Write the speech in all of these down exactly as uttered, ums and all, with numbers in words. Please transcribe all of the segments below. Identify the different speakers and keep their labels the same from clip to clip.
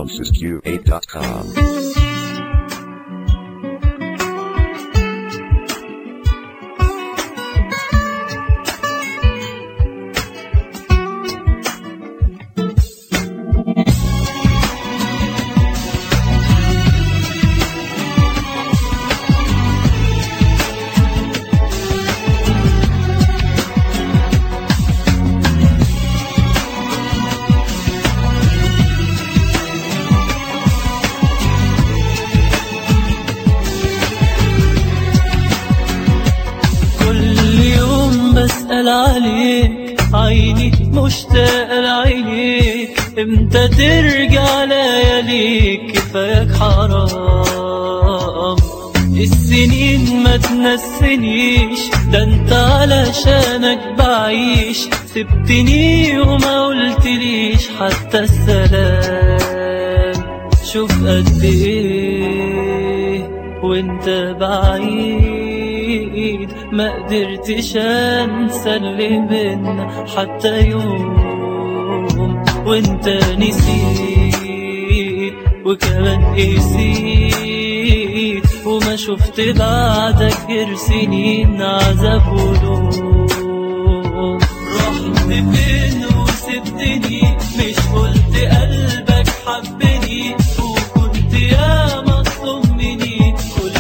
Speaker 1: Ramses Q eight dot com.
Speaker 2: بسأل عليك، عيني مشتاق لعينيك، امتى ترجع لياليك؟ كفاياك حرام السنين ما تنسنيش، ده انت علشانك بعيش، سبتني وما قلتليش حتى السلام. شوف قد ايه وانت بعيد، ما قدرتش انسى اللي بينا حتى يوم، وانت نسيت وكمان قسيت، وما شفت بعدك غير سنين عذاب ولوم. رحت فين وسبتني؟ مش قلت قلبك حبني، وكنت يا مظلوم مني كل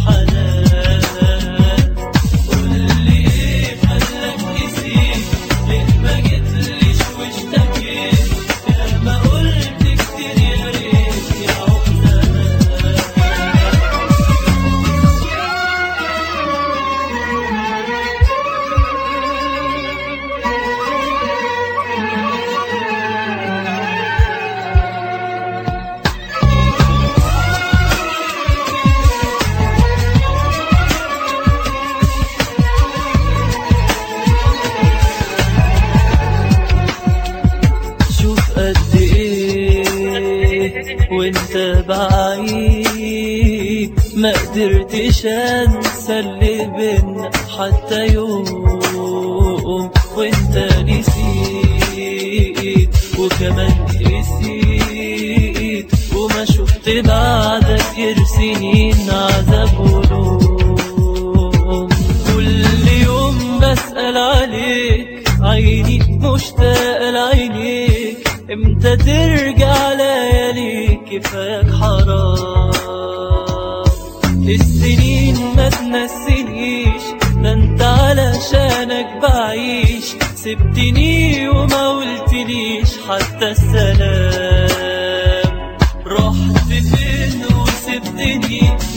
Speaker 2: الحنان. قولي ايه خلاك نسيت؟ ليه ما جيتليش واشتكيت؟ يا ما قلت كتير يا ريت يا وانت بعيد، ما قدرتش انسى اللي بينا حتى يوم، وانت نسيت وكمان قسيت، وما شفت بعدك غير سنين عذاب ولوم. كل يوم بسأل عليك، عيني مشتاق لعينيك، امتى ترجع لياليك؟ كفاياك حرام السنين ما تنسنيش، ده انت علشانك بعيش، سبتني وما قلتليش حتى السلام. رحت فين وسبتني؟